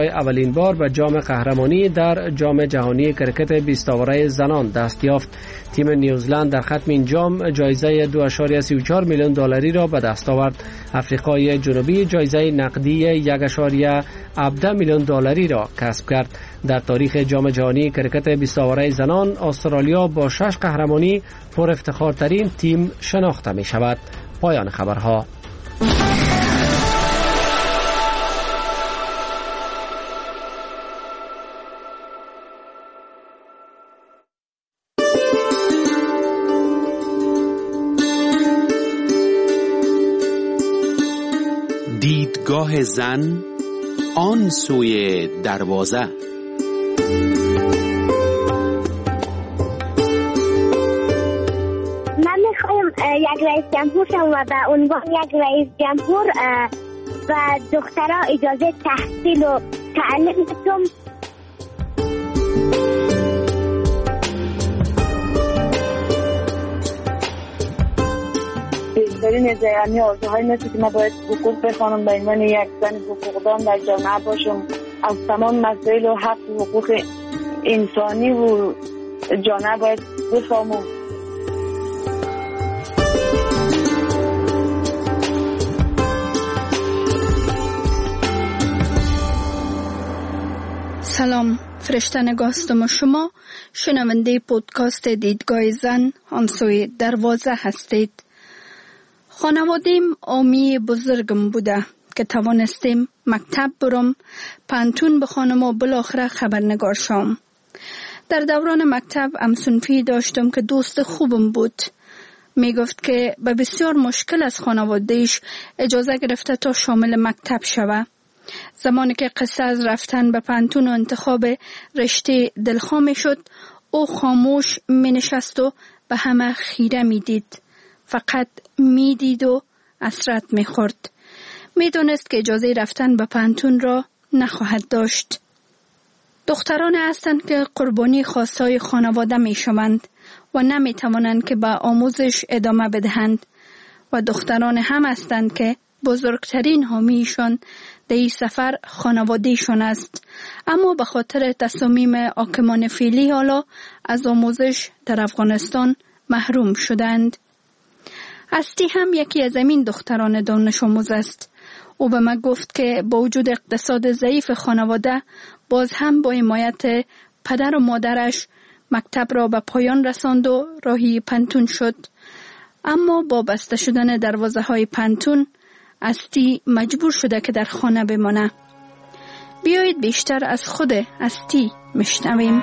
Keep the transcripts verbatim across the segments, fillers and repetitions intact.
برای اولین بار به جام قهرمانی در جام جهانی کرکت بیست آوره زنان دست یافت. تیم نیوزلند در ختم این جام جایزه دو ممیز سی و چهار میلیون دلاری را به دست آورد. آفریقای جنوبی جایزه نقدی یک ممیز هفده میلیون دلاری را کسب کرد. در تاریخ جام جهانی کرکت بیست آوره زنان استرالیا با شش قهرمانی پر افتخارترین تیم شناخته می شود. پایان خبرها. دیدگاه زن آن سوی دروازه. من میخوایم یک رئیس جمهور شم و به عنوان یک رئیس جمهور و دخترها اجازه تحصیل و تعلیم بدم. بهترین یعنی آرزوهای مثل که ما باید حقوق بخوانم به عنوان یک زن حقوقدان در جامعه باشم، از تمام مسائل و حق و حقوق انسانی و جامعه باید بفهمم. سلام، فرشته نگاستم و شما شنونده پودکاست دیدگاه زن آن سوی دروازه هستید. خانوادیم آمی بزرگم بوده که توانستیم مکتب برم، پانتون بخوانم و بالاخره خبرنگار شم. در دوران مکتب همسنفی داشتم که دوست خوبم بود. می گفت که به بسیار مشکل از خانوادهش اجازه گرفته تا شامل مکتب شوه. زمانی که قصه از رفتن به پانتون و انتخاب رشته دلخواه شد، او خاموش می نشست و به همه خیره می دید. فقط می دید و حسرت می خورد. می دونست که اجازه رفتن به پانتون را نخواهد داشت. دختران هستند که قربانی خواستهای خانواده می شوند و نمی توانند که به آموزش ادامه بدهند و دختران هم هستند که بزرگترین حامیشان در این سفر خانوادهشان است، اما به خاطر تصامیم حاکمان فعلی حالا از آموزش در افغانستان محروم شدند. هستی هم یکی از این دختران دانش آموز است. او به من گفت که با وجود اقتصاد ضعیف خانواده باز هم با حمایت پدر و مادرش مکتب را به پایان رساند و راهی پانتون شد. اما با بسته شدن دروازه های پانتون هستی مجبور شده که در خانه بمانه. بیایید بیشتر از خود هستی مشنویم.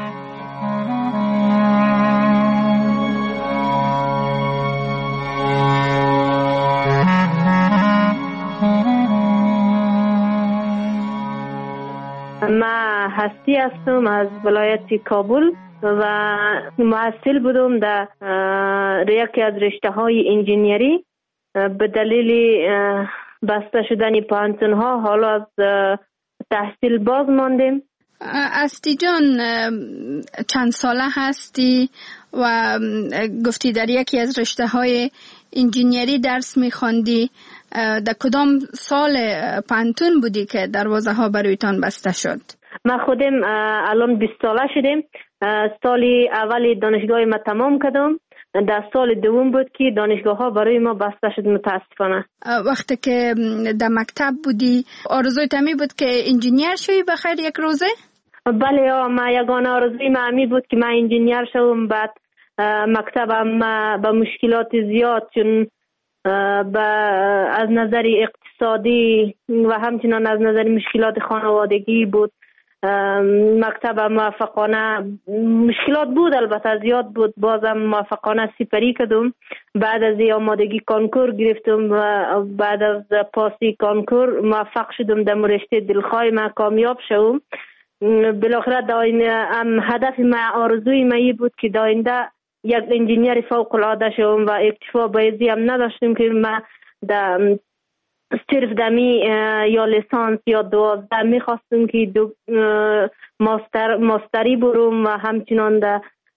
من هستی هستم از ولایت کابل و محصل بودم در یکی از رشته های انجینیری. به دلیل بسته شدن پانتون ها حالا از تحصیل باز ماندیم. هستی جان، چند ساله هستی و گفتی در یکی از رشته های انجینیری درس میخواندی؟ در کدام سال پانتون بودی که دروازه ها برایتان بسته شد؟ ما خودم الان بیست ساله شدیم. سال اول دانشگاه ما تمام کردم. در سال دوم بود که دانشگاه ها برای ما بسته شد متاسفانه. وقتی که در مکتب بودی آرزوی تمی بود که انجینیر شوی بخیر یک روزه؟ بله، ما یگانه آرزوی ما امی بود که من انجینیر شوم. بعد مکتبم با مشکلات زیاد، چون با از نظر اقتصادی و همچنان از نظر مشکلات خانوادگی بود. مکتب موفقانه مشکلات بود، البته زیاد بود، بازم موفقانه سپری کردم. بعد از آمادگی کنکور گرفتم و بعد از پاسی کنکور موفق شدم در رشته دلخواه من کامیاب شدم. بالاخره داینده هدف من، آرزوی من این بود که داینده یک انجینیر فوق العاده شدم و اکتفا به ازی هم نداشتم که من در صرف دمی یا لیسانس یا دوازده میخواستم که دو ماستر ماستری برم و همچنان در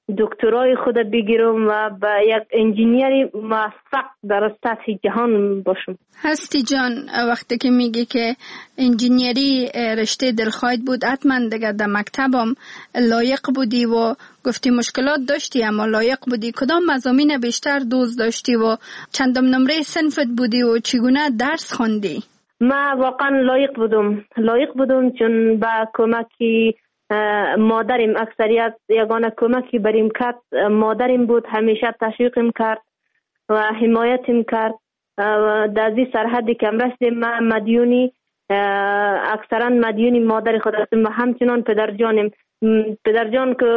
دکترای خود بگیرم و به یک انجینیری موفق در سطح جهان باشم. هستی جان، وقتی که میگی که انجینیری رشته دلخواهت بود، حتما دیگه در مکتبم لایق بودی و گفتی مشکلات داشتی اما لایق بودی. کدام مضامین بیشتر دوست داشتی و چندم نمره صنفت بودی و چگونه درس خواندی؟ ما واقعا لایق بودم لایق بودم چون با کمکی مادرم، اکثریت یگانه کمکی بریم کرد مادرم بود. همیشه تشویقم کرد و حمایتم کرد. در این سرحدی که رسیدم ما مدیونی، اکثرا مدیونی مادر خود هستم و همچنان پدرجانم. پدرجان که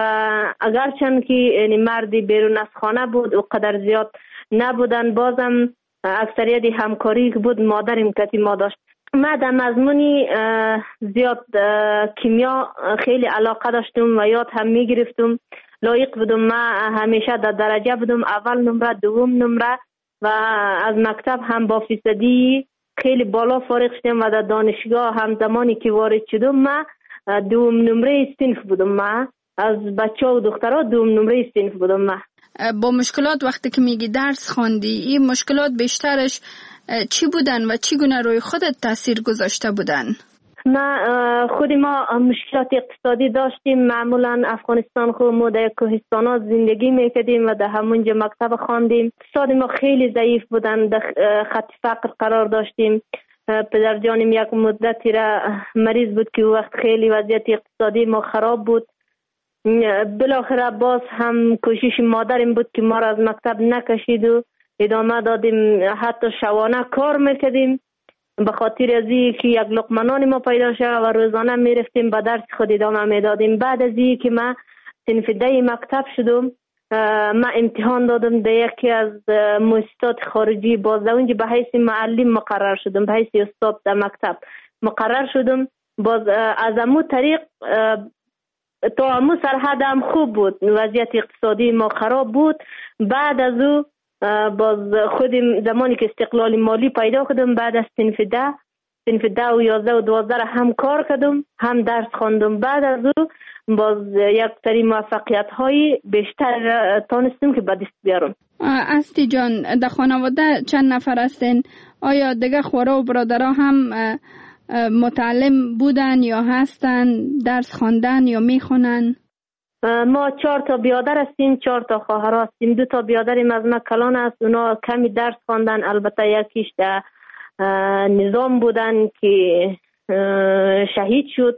اگرچند که یعنی مردی بیرون از خانه بود و قدر زیاد نبودن، بازم اکثریت همکاری که بود مادرم کتی ما داشت. من در مضمونی زیاد کیمیا خیلی علاقه داشتم و یاد هم می گرفتم. لایق بودم. من همیشه در درجه بودم، اول نمره، دوم نمره و از مکتب هم با فیصدی خیلی بالا فارغ شدم و در دانشگاه هم زمانی که وارد شدم من دوم نمره صنف بودم. من از بچه و دخترها دوم نمره صنف بودم. من با مشکلات وقتی که میگی درس خواندی، این مشکلات بیشترش چی بودن و چی گونه روی خودت تاثیر گذاشته بودن؟ ما خود ما مشکلات اقتصادی داشتیم. معمولا افغانستان خود ما در کوهستانات زندگی میکردیم و در همونجا مکتب خواندیم. اقتصاد ما خیلی ضعیف بودن، در خط فقر قرار داشتیم. پدر جانم یک مدتی را مریض بود که وقت خیلی وضعیت اقتصادی ما خراب بود. بالاخره باز هم کوشش مادرم بود که ما را از مکتب نکشید و ادامه دادیم. حتی شبانه کار میکردیم به خاطر از این که یک لقمه نان ما پیدا شد و روزانه میرفتیم به درس خود ادامه میدادیم. بعد از این که من صنف ده مکتب شدم، من امتحان دادم در یکی از مؤسسات خارجی، باز اونجا به حیث معلم مقرر شدم، به حیث استاد در مکتب مقرر شدم. باز از امو طریق تا امو سرحدم خوب بود، وضعیت اقتصادی ما خراب بود. بعد از او باز خودم زمانی که استقلال مالی پیدا کردم، بعد از صنف ده صنف ده و یازده و دوازده هم کار کردم هم درس خواندم. بعد از او باز یک سری موفقیت های بیشتر تانستم که به دست بیارم. هستی جان، در خانواده چند نفر هستین؟ آیا دیگه خورا و برادرها هم متعلم بودن یا هستن، درس خواندن یا میخونن؟ ما چهار تا بیادر هستیم، چهار تا خواهر هستیم. دو تا بیادریم از ما کلان است، اونا کمی درس خواندن. البته یکیش در نظام بودن که شهید شد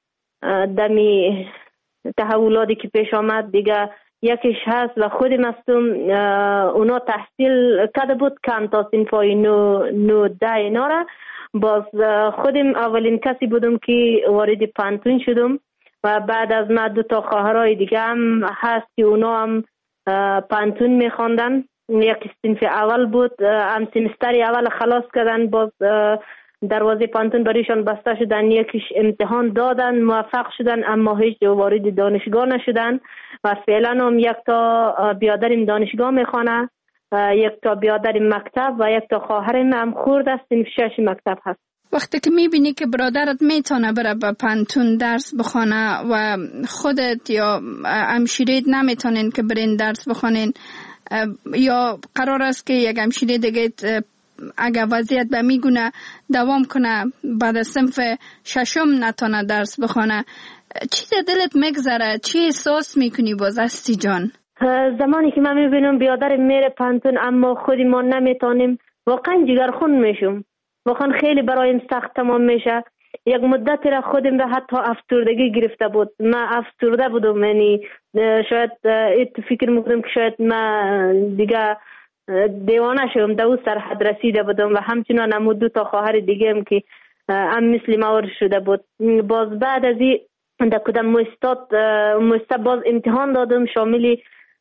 دمی تحولاتی که پیش آمد. دیگه یکیش هست و خودم هستم. اونا تحصیل کرده بود کم تا صنفای نو نو ده اینا را. باز خودم اولین کسی بودم که وارد پانتون شدم و بعد از ما دو تا خواهرای دیگه هم هست که اونا هم پانتون میخواندن. یک صنف اول بود، هم سمستر اول خلاص کردن، باز دروازه پانتون بریشان بسته شدن. یکیش امتحان دادن موفق شدن اما هیچ وارد دانشگاه نشدن و فعلا هم یک تا بیادرم دانشگاه میخوانه، یک تا بیادرم مکتب و یک تا خواهرم هم خورد است صنف شش مکتب هست. وقتی که میبینی که برادرت میتونه بره به پانتون درس بخونه و خودت یا همشیرت نمیتونین که برین درس بخونین، یا قرار است که یک همشیره دیگه اگر وضعیت به میگونه دوام کنه بعد از صنف ششم نتونه درس بخونه، چی دلت میگذره؟ چی احساس میکنی باز هستی جان؟ زمانی که من میبینم بیادر میره پانتون اما خودی ما نمیتونیم، واقعا جگرخون میشم. واقعا خیلی برایم سخت تمام میشه. یک مدت را خودم را حتی افسردگی گرفته بود. من افسرده بودم، یعنی شاید ایت فکر میکنم که شاید من دیگه دیوانه شدم. در اون سرحد رسیده بودم و همچنان هم دو تا خواهر دیگه هم که هم مثل ما شده بود. باز بعد از این در کدام مؤسسات مؤسسه باز امتحان دادم، شامل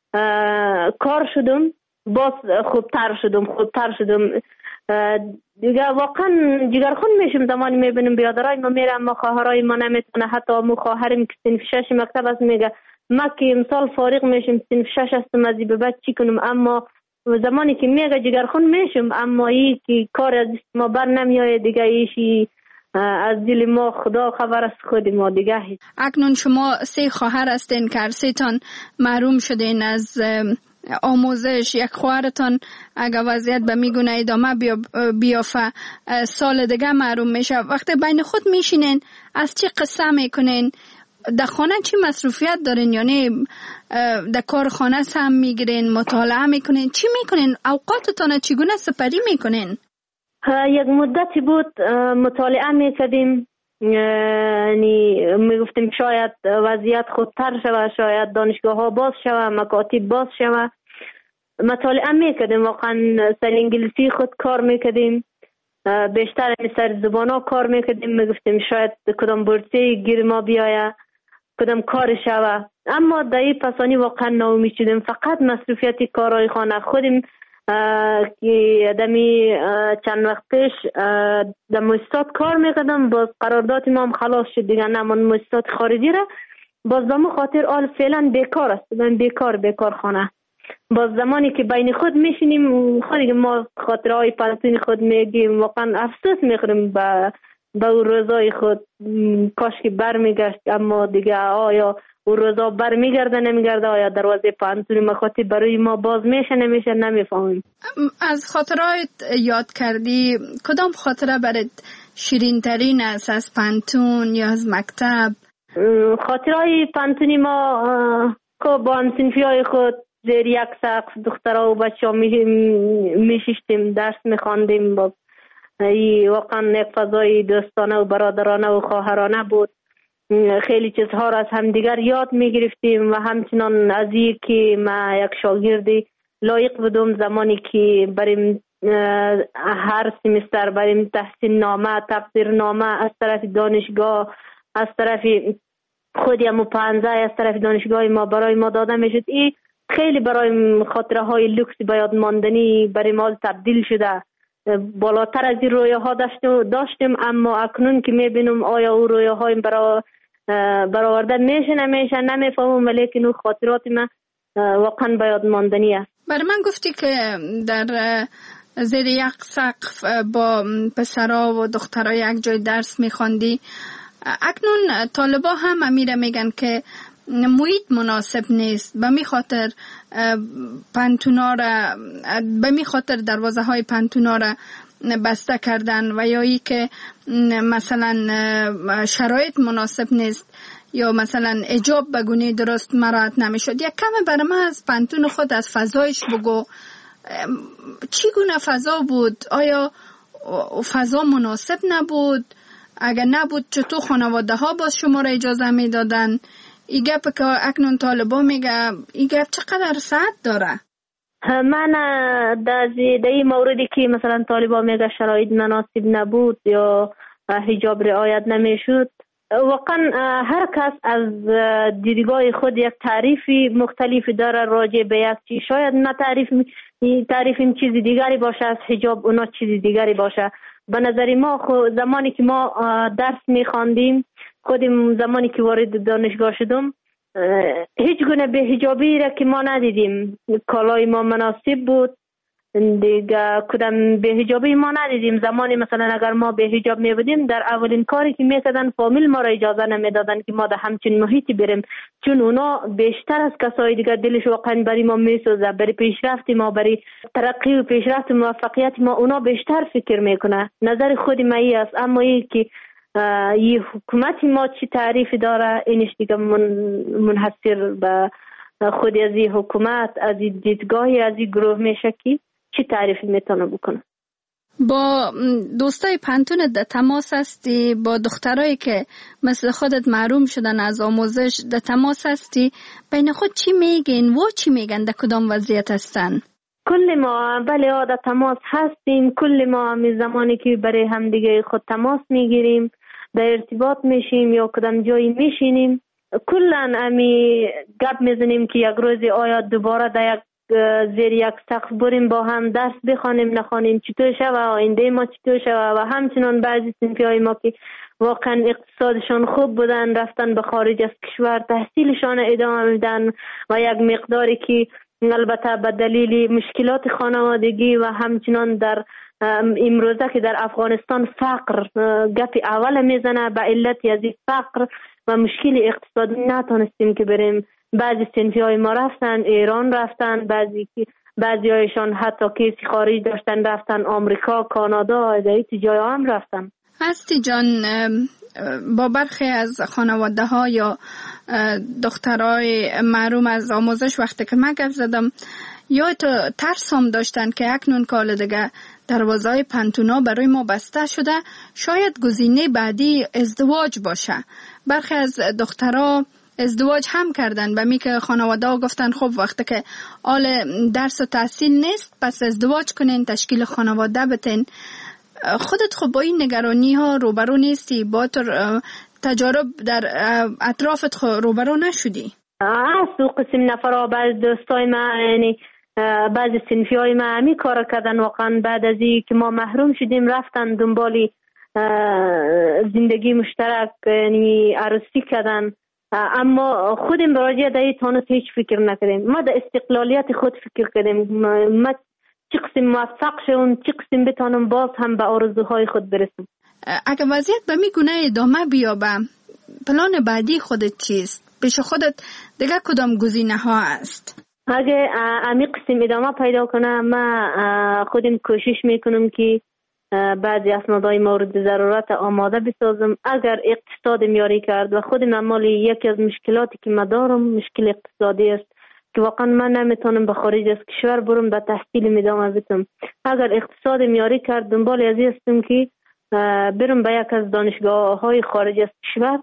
کار شدم، باز خوبتر شدم خوبتر شدم دیگه. واقعا جگرخون میشم زمانی میبینم بیادرای ما میره اما خواهرای ما نمیتونه. حتی امو خواهرم که صنف شش مکتب است میگه ما که امسال فارغ میشم صنف شش هستم از به بعد چی کنم. اما زمانی که میگه جگرخون میشم اما ای که کار از ما بر نمیایه دیگه، ایشی از دل ما خدا خبر است، خود ما دیگه. اکنون شما سه خواهر هستین که هر سه تان محروم شدین از آموزش. یک خواهرتان اگر وضعیت به میگونه ادامه بیافه سال دیگه محروم میشه. وقتی بین خود میشینین از چی قصه میکنین؟ در خانه چی مصروفیت دارین؟ یعنی در کار خانه هم میگیرین، مطالعه میکنین، چی میکنین؟ اوقاتتان چگونه سپری میکنین؟ یک مدتی بود مطالعه میکردیم، یعنی میگفتیم شاید وضعیت خودتر شود، شاید دانشگاه ها باز شود، مکاتب باز شود. مطالعه میکردیم، واقعا سر انگلیسی خود کار میکردیم، بیشتر سر زبان ها کار میکردیم. میگفتیم شاید کدام بورسی گیر ما بیایه، کدام کار شود. اما در این پسانی واقعا ناامید شدیم. فقط مصروفیت کارهای خانه خودیم که دمی چند وقت پیش در مؤسسات کار میکردم، باز قرارداد ما هم خلاص شد دیگه، نمان مؤسسات خارجی را. باز دمو خاطر آل فعلا بیکار است، من بیکار بیکار خانه. باز زمانی که بین خود میشینیم خودی ما خاطرهای پنتون خود میگیم، واقعا افسوس میخوریم به به اون روزای خود. کاش که بر میگشت، اما دیگه آیا اون روزا بر میگرده نمیگرده، آیا دروازه پانتون مخاطب برای ما باز میشه نمیشه نمیفهمیم. از خاطرات یاد کردی کدام خاطره برات شیرین ترین است از پانتون یا از مکتب؟ خاطرهای پانتونی ما که با همسنفی های خود زیر یک سقف دخترها و بچه ها میشیشتیم، درس میخواندیم. با ای واقعا یک فضای دوستانه و برادرانه و خواهرانه بود. خیلی چیزها را از همدیگر یاد میگرفتیم و همچنان از این که ما یک شاگردی لایق بودم زمانی که بریم هر سیمستر بریم تحصیل نامه، تقدیر نامه از طرف دانشگاه، از طرف خودی همو پانزه از طرف دانشگاه ما برای ما داده میشد. این خیلی برای خاطره های لوکس بیاد ماندنی برای ما تبدیل شده. بالاتر از این رویه ها داشتیم، اما اکنون که میبینم آیا اون رویه های برا برآورده میشه نمیشه نمیفهمم، ولیکن اون خاطرات من واقعا بیاد ماندنی است. برای من گفتی که در زیر یک سقف با پسرها و دخترها یک جای درس میخواندی. اکنون طالبا هم امیره میگن که محیط مناسب نیست، به می خاطر پانتونا را به می خاطر دروازه های پانتونا را بسته کردن و یا ای که مثلا شرایط مناسب نیست یا مثلا حجاب به گونه درست مراعات نمیشد. یک کم برای من از پانتون خود از فضایش بگو، چی گونه فضا بود؟ آیا فضا مناسب نبود؟ اگر نبود چطور خانواده ها باز شما را اجازه می دادن؟ این گپ که اکنون طالبا میگه این گپ چقدر ساعت داره؟ من در این موردی که مثلا طالبا میگه شرایط مناسب نبود یا حجاب رعایت نمیشد، واقعا هر کس از دیدگاه خود یک تعریفی مختلفی داره راجع به یک چیز. شاید نه تعریف تعریف این چیز دیگری باشه از حجاب، اونا چیز دیگری باشه. به نظر ما خود زمانی که ما درس میخواندیم، خودم زمانی که وارد دانشگاه شدم هیچ گونه به حجابی را که ما ندیدیم. کالای ما مناسب بود دیگه، کدام به حجابی ما ندیدیم. زمانی مثلا اگر ما به حجاب می بودیم در اولین کاری که میکردن فامیل ما را اجازه نمیدادن که ما در همچین محیطی بریم، چون اونا بیشتر از کسای دیگه دلش واقعا برای ما میسوزه، برای پیشرفت ما، برای ترقی و پیشرفت موفقیت ما اونا بیشتر فکر میکنه. نظر خود ما ای است. اما ای که این حکومت ما چی تعریفی داره، اینش دیگه منحصر به خود از این حکومت، از این دیدگاهی از این گروه میشه که چی تعریفی میتونه بکنه. با دوستای پانتونت در تماس هستی؟ با دخترایی که مثل خودت محروم شدن از آموزش در تماس هستی؟ بین خود چی میگین و چی میگن؟ در کدام وضعیت هستن؟ کل ما بله در تماس هستیم. کل ما می زمانی که برای هم دیگه خود تماس میگیریم، در ارتباط میشیم یا کدام جایی میشینیم، کلن امی گپ میزنیم که یک روز آیا دوباره در یک زیر یک سقف بریم با هم درس بخوانیم نخوانیم، چطور شوه آینده ما چطور شوه. و همچنان بعضی صنفی های ما که واقعا اقتصادشان خوب بودن رفتن به خارج از کشور تحصیلشان ادامه میدن و یک مقداری که البته به دلیل مشکلات خانوادگی و همچنان در امروزه که در افغانستان فقر گپ اول میزنه، به علت از فقر و مشکل اقتصادی نتونستیم که بریم. بعضی صنفی های ما رفتن ایران، رفتن بعضی بعضی هایشان حتی کسی خارج داشتن رفتن آمریکا، کانادا، دیگه جای هم رفتن. هستی جان، با برخی از خانواده ها یا دخترای محروم از آموزش وقتی که من گپ زدم، یا تو ترس هم داشتن که اکنون کال دیگه دروازه‌های پنتونا برای ما بسته شده، شاید گزینه بعدی ازدواج باشه. برخی از دخترها ازدواج هم کردن، به می که خانواده ها گفتن خب وقتی که آل درس و تحصیل نیست پس ازدواج کنین، تشکیل خانواده بتین. خودت خب با این نگرانی ها روبرو نیستی؟ با تجارب در اطرافت روبرو نشدی؟ از دو قسم نفر بعض دوستای ما، یعنی بعضی صنفی های ما همی کار کردن، واقعا بعد از این که ما محروم شدیم رفتن دنبالی زندگی مشترک، یعنی عروسی کردن. اما خودم براجع در تانت هیچ فکر نکردیم. ما در استقلالیت خود فکر کردیم، ما چی قسم موفق شدم، چی قسم بتانم باز هم به آرزوهای خود برسم. اگه وضعیت به می گونه ادامه بیابه، پلان بعدی خودت چیست؟ پیش خودت دیگه کدام گزینه ها است؟ اگه امی قسم ادامه پیدا کنه، ما خودم کوشش میکنم که بعضی اسنادهای مورد ضرورت آماده بسازم. اگر اقتصاد میاری کرد و خودم عمال یکی از مشکلاتی که ما دارم مشکل اقتصادی است که واقعا من نمیتونم به خارج از کشور برم به تحصیل ادامه بدم. اگر اقتصاد میاری کرد دنبال از این هستم که برم به یک از دانشگاه های خارج از کشور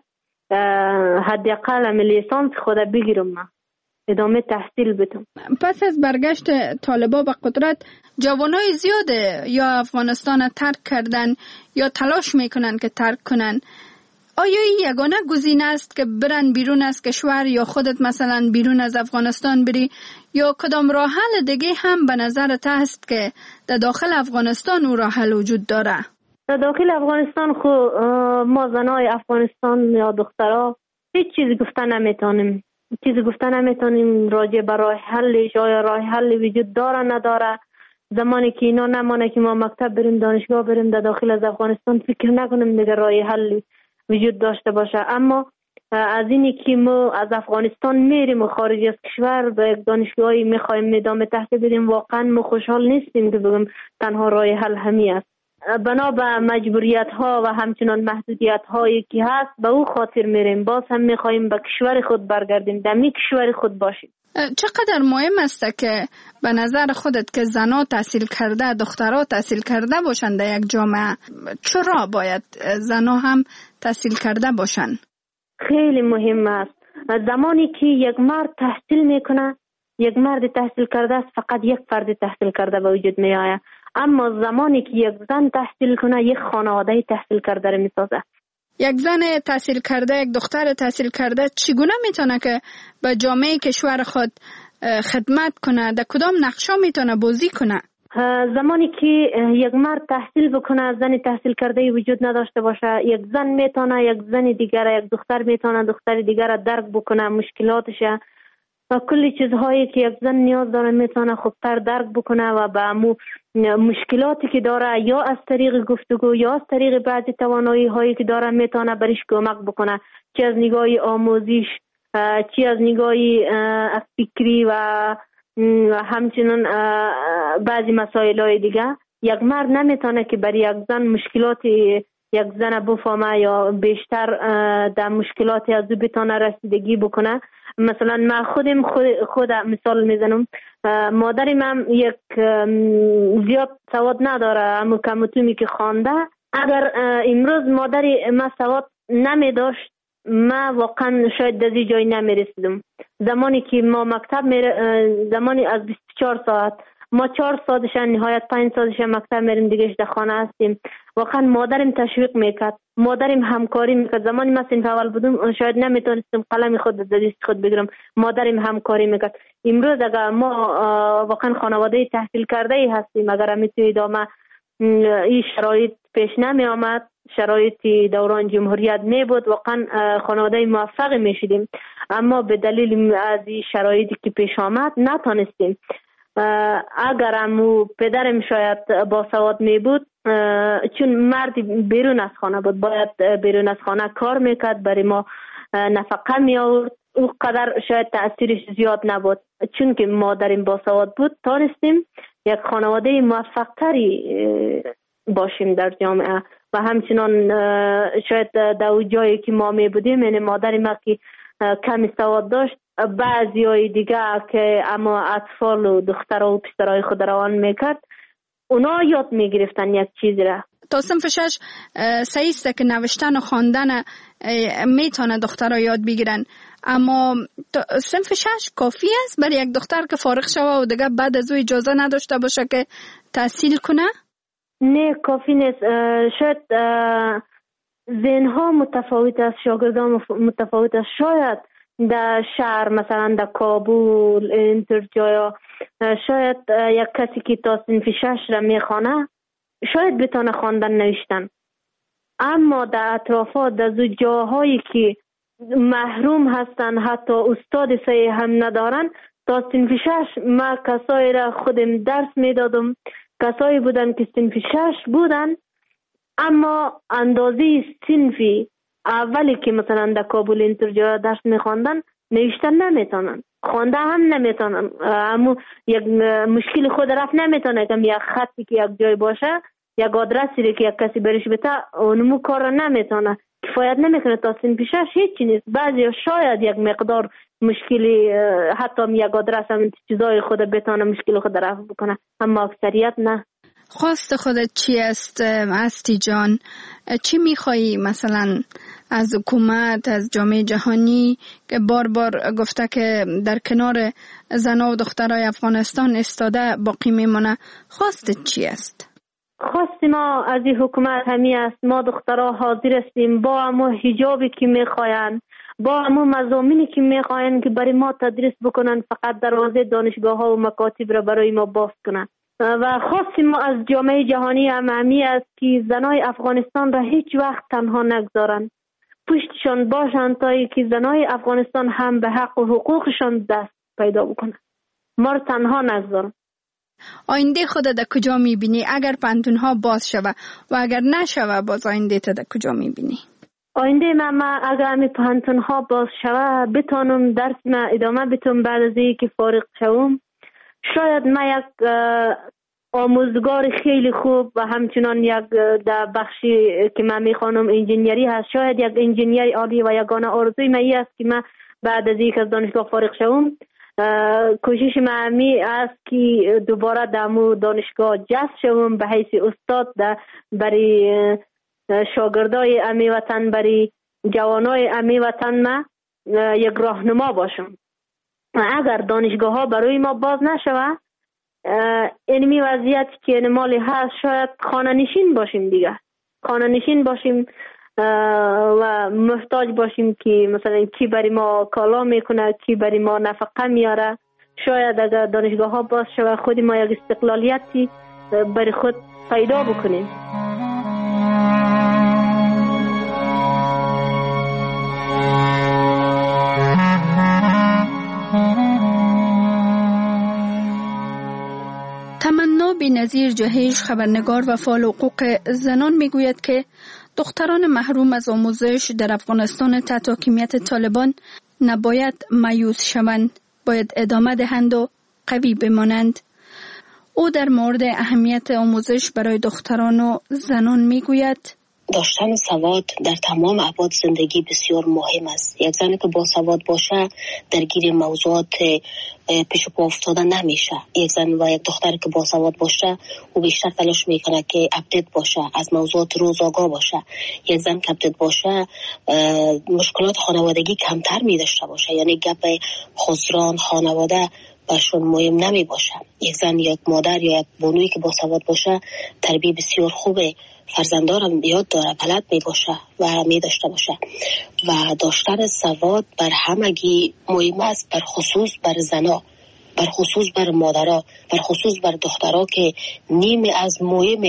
حداقل لیسانس خود بگیرم، من ادامه تحصیل بدم. پس از برگشت طالبا به قدرت، جوانای زیاده یا افغانستان ترک کردن یا تلاش میکنن که ترک کنن. آیا این یگانه گزینه است که برن بیرون از کشور یا خودت مثلا بیرون از افغانستان بری، یا کدام راه حل دیگه هم به نظرت هست که در داخل افغانستان او راه حل وجود داره؟ در داخل افغانستان خو ما زنای افغانستان یا دخترها هیچ چیزی گفتن نمیتونیم. چیزی گفتن نمیتونیم راجع به راه حل، یا راه حل وجود داره نداره. زمانی که اینا نمانه که ما مکتب بریم، دانشگاه بریم در داخل از افغانستان، فکر نکنیم دیگه راه حل وجود داشته باشه. اما از اینی که ما از افغانستان میریم و خارج از کشور به یک دانشگاهی میخوایم ادامه تحصیل بریم، واقعا ما خوشحال نیستیم که بگم تنها راه حل همین است. بنا به مجبوریت ها و همچنان محدودیت هایی که هست به او خاطر میریم. باز هم میخوایم به کشور خود برگردیم، در می کشور خود باشیم. چقدر مهم است که به نظر خودت که زنها تحصیل کرده، دخترها تحصیل کرده باشند در یک جامعه؟ چرا باید زنها هم تحصیل کرده باشند؟ خیلی مهم است. زمانی که یک مرد تحصیل میکنه، یک مرد تحصیل کرده است، فقط یک فرد تحصیل کرده به وجود می آید. اما زمانی که یک زن تحصیل کنه، یک خانواده تحصیل کرده رو میسازه. یک زن تحصیل کرده، یک دختر تحصیل کرده چگونه میتونه که به جامعه کشور خود خدمت کنه؟ در کدام نقشا میتونه بازی کنه؟ زمانی که یک مرد تحصیل بکنه، زن تحصیل کرده وجود نداشته باشه، یک زن میتونه یک زن دیگر، یک دختر میتونه دختر دیگر درک بکنه مشکلاتش و کلی چیزهایی که یک زن نیاز داره میتونه خوبتر درک بکنه و به مو مشکلاتی که داره یا از طریق گفتگو یا از طریق بعضی توانایی هایی که داره میتونه برش کمک بکنه، چه از نگاه آموزش، چه از نگاه از فکری و همچنین بعضی مسائل های دیگه. یک مرد نمیتونه که برای یک زن مشکلاتی یک زن بفهمه یا بیشتر در مشکلاتی از او بتونه رسیدگی بکنه. مثلا من خودم خود, خود مثال میزنم، مادرم هم یک زیاد سواد نداره، اما کمتومی که خوانده. اگر امروز مادر ما سواد نمی داشت، ما واقعا شاید دزی جای نمی رسیدم. زمانی که ما مکتب می زمانی از بیست و چهار ساعت ما چهار ساعتش نهایت پنج ساعتش مکتب میریم، دیگه در خانه هستیم. واقعا مادرم تشویق میکرد، مادرم همکاری میکرد. زمانی من صنف اول بودم شاید نمیتونستم قلم خود در دست خود بگیرم، مادرم همکاری میکرد. امروز اگر ما واقعا خانواده تحصیل کرده ای هستیم، اگر میتونید ادامه این شرایط پیش نمی آمد، شرایطی دوران جمهوریت می بود واقعا خانواده موفقی می شدیم، اما به دلیل از شرایطی که پیش آمد نتانستیم. اگر امو پدرم شاید باسواد می بود، چون مردی بیرون از خانه بود، باید بیرون از خانه کار میکرد، برای ما نفقه می آورد، او قدر شاید تأثیرش زیاد نبود. چون که مادرم باسواد بود تانستیم یک خانواده موفق تری باشیم در جامعه. و همچنان شاید در جایی که ما می بودیم، یعنی مادر ما که کمی سواد داشت، بعضی های دیگه که اما اطفال و دخترها و پسرهای خود روان میکرد، اونا یاد میگرفتن یک چیزی را. تا صنف شش سعیسته که نوشتن و خواندن میتونه دخترها یاد بگیرن، اما صنف شش کافی است برای یک دختر که فارغ شوه و دیگه بعد از او اجازه نداشته باشه که تحصیل کنه؟ نه کافی نیست. شاید ذهنها متفاوت است، شاگردان متفاوت است. شاید در شهر مثلا در کابل اینطور جایا شاید یک کسی که تا صنف شش را میخوانه شاید بتونه خواندن نوشتن، اما در اطرافات در جاهایی که محروم هستن حتی استاد صحیح هم ندارن، تا صنف شش ما کسایی را خودم درس میدادم، کسایی بودن که صنف شش بودن اما اندازه صنفی اولی که مثلا در کابل اینطور جا درس میخواندن نوشتن نمیتونن، خوانده هم نمیتونن، اما یک مشکل خود رفت نمیتونه که یک خطی که یک جای باشه، یک آدرسی که یک کسی برش بده اونمو کار نمیتونه، کفایت نمیکنه. تا صنف شش هیچ نیست. بعضی شاید یک مقدار مشکلی حتی یک آدرس هم چیزای خود بتونه مشکل خود رفت بکنه، اما اکثریت نه. خواست خودت چی است استی جان؟ چی میخوایی مثلا از حکومت، از جامعه جهانی که بار بار گفته که در کنار زنها و دخترای افغانستان استاده باقی میمونه؟ خواستت چی است؟ خواست ما از این حکومت همی است ما دخترها حاضر هستیم با همو حجابی که میخواین، با همو مضامینی که میخواین که برای ما تدریس بکنن، فقط دروازه دانشگاه ها و مکاتب را برای ما باز کنن. و خواستیم ما از جامعه جهانی هم همی است که زنای افغانستان را هیچ وقت تنها نگذارن، پشتشان باشن تا که زنای افغانستان هم به حق و حقوقشان دست پیدا بکنن، ما را تنها نگذارن. آینده خودت در کجا میبینی اگر پانتونها باز شوه و اگر نشوه باز آینده تا در کجا میبینی؟ آینده من, من اگر همی پانتونها باز شوه بتانم درس من ادامه بتونم، بعد از این که فارغ شوم شاید من یک آموزگار خیلی خوب و همچنان یک در بخشی که من میخوانم انجینیری هست، شاید یک انجینیر عالی و یگانه آرزوی من این است که من بعد از این که از دانشگاه فارغ شوم کوشش من همی است که دوباره در دانشگاه جذب شوم به حیث استاد برای شاگردای امی وطن، برای جوانای امی وطن ما یک راهنما باشم. اگر دانشگاه ها برای ما باز نشوه اینمی وضعیت که مالی هست شاید خانه نشین باشیم دیگه، خانه نشین باشیم و محتاج باشیم که مثلا کی برای ما کالا میکنه، کی برای ما نفقه میاره. شاید اگر دانشگاه ها باز شوه خود ما یک استقلالیتی برای خود پیدا بکنیم. تمنا بی‌نظیر جهیش خبرنگار و فعال حقوق زنان میگوید که دختران محروم از آموزش در افغانستان تحت حاکمیت طالبان نباید مایوس شوند، باید ادامه دهند و قوی بمانند. او در مورد اهمیت آموزش برای دختران و زنان میگوید داشتن سواد در تمام ابعاد زندگی بسیار مهم است. یک زنی که با سواد باشه درگیر موضوعات پیش پا افتاده نمیشه. یک زن و یک دختر که با سواد باشه او بیشتر تلاش میکنه که اپدیت باشه، از موضوعات روز آگاه باشه. یک زن که اپدیت باشه مشکلات خانوادگی کمتر میداشته باشه، یعنی گپ خسران خانواده برشون مهم نمی باشه. یک زن یا یک مادر یا یک بانویی که با سواد باشه تربیت بسیار خوبه، فرزندارم یاد داره، بلد می باشه و می داشته باشه. و داشتن سواد بر همگی مهم است، بر خصوص بر زنا، بر خصوص بر مادرها، بر خصوص بر دخترها که نیم از مهم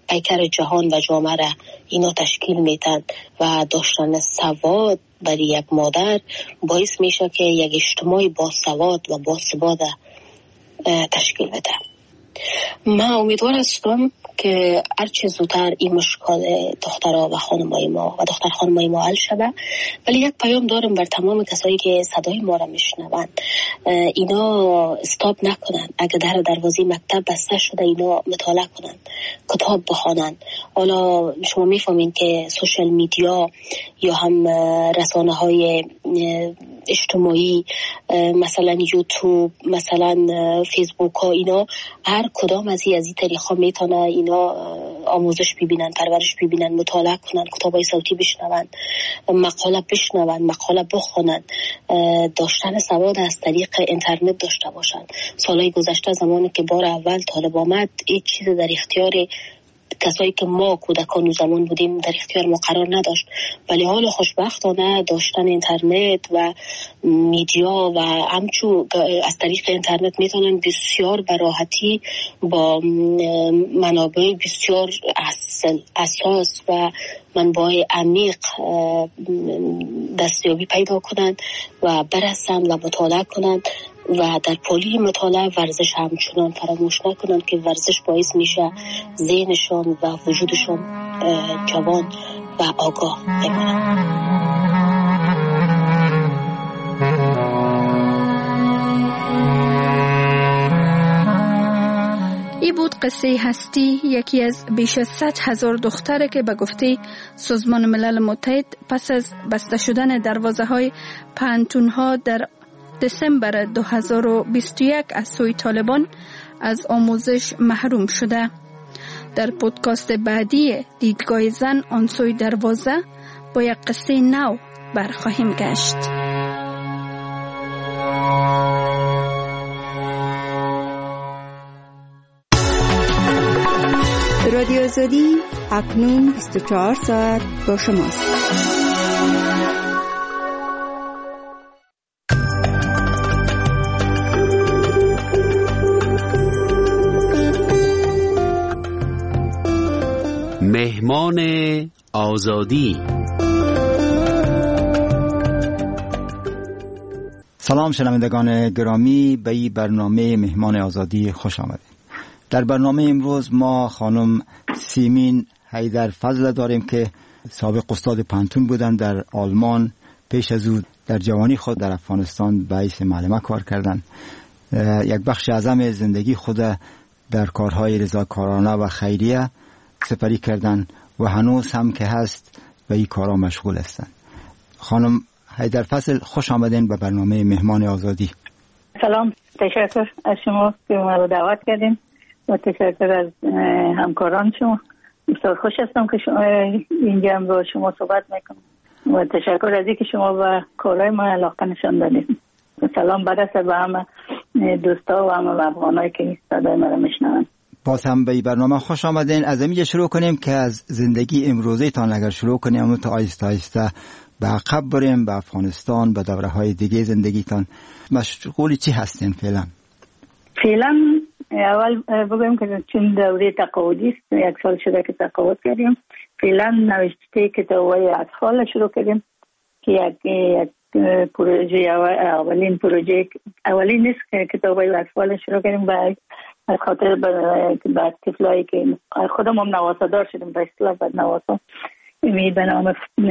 پیکر جهان و جامعه را اینا تشکیل میتن و داشتن سواد برای یک مادر باعث میشه که یک اجتماع با سواد و با ثبات تشکیل بده. من امیدوار هستم که هرچه زودتر این مشکل دخترها و خانمای ما و دختر خانمای ما حل شود. ولی یک پیام دارم بر تمام کسایی که صدای ما را میشنوند، اینا استاپ نکنن. اگر در دروازه مکتب بسته شده اینا مطالعه کنن، کتاب بخوانن. حالا شما میفهمین که سوشال میدیا یا هم رسانه های اجتماعی مثلا یوتیوب، مثلا فیسبوک ها، اینا هر کدام از این از این طریقا میتونه اینا آموزش ببینن، پرورش ببینن، مطالعه کنن، کتابای صوتی بشنون، مقاله بشنون، مقاله بخونن، داشتن سواد از طریق اینترنت داشته باشن. سالهای گذشته زمانی که بار اول طالب آمد این چیز در اختیار کسایی که ما کودکان و زمان بودیم در اختیار ما قرار نداشت، ولی حالا خوشبختانه داشتن اینترنت و میدیا و همچو از طریق اینترنت میتونن بسیار به راحتی با منابع بسیار اصل اساس و منبع عمیق دستیابی پیدا کنند و برسند و مطالعه کنند و در پولی مطالعه ورزش همچنان فراموش نکنند که ورزش باعث میشه ذهنشان و وجودشان جوان و آگاه بمانند. ای بود قصه هستی، یکی از بیش از صد هزار دختره که به گفته سازمان ملل متحد پس از بسته شدن دروازه های پانتون ها در دسامبر دو هزار و بیست و یک از سوی طالبان از آموزش محروم شده. در پودکاست بعدی دیدگاه زن آن سوی دروازه با یک قصه نو برخواهیم گشت. رادیو آزادی اکنون بیست و چهار ساعت با شماست. مهمان آزادی. سلام شنوندگان گرامی، به این برنامه مهمان آزادی خوش آمدید. در برنامه امروز ما خانم سیمین حیدرفضل داریم که سابق استاد پانتون بودن در آلمان، پیش از او در جوانی خود در افغانستان به حیث معلمه کار کردند. یک بخش اعظم زندگی خود در کارهای رضاکارانه و خیریه سپری کردند و هنوز هم که هست به این کارا مشغول هستند. خانم حیدرفضل خوش آمدین به برنامه مهمان آزادی. سلام، تشکر از شما که ما رو دعوت کردین و تشکر از همکاران شما. بسیار خوش هستم که شما اینجا هم با شما صحبت میکنم و تشکر از اینکه شما به کارهای ما علاقه نشان دادید. سلام برسه به همه دوستا و همه افغانایی که صدای ما رو میشنون. باز هم به این برنامه خوش آمدین. از اینجا شروع کنیم که از زندگی امروزه تان اگر شروع کنیم اما تا آیسته آیسته به عقب بریم، به افغانستان، به دوره های دیگه زندگیتان. مشغول چی هستین فعلا؟ فعلا اول بگویم که چون دوره تقاعدی است، یک سال شده که تقاعد کردیم. فعلا نوشته کتاب‌های اطفال شروع کردیم که یک یک پروژه اولین پروژه اولین نیست که کتاب‌های اطفال شروع کردیم به از خاطر بعد طفلایی که خودم هم نواسادار شدیم به اصطلاح بعد نواسا می به نام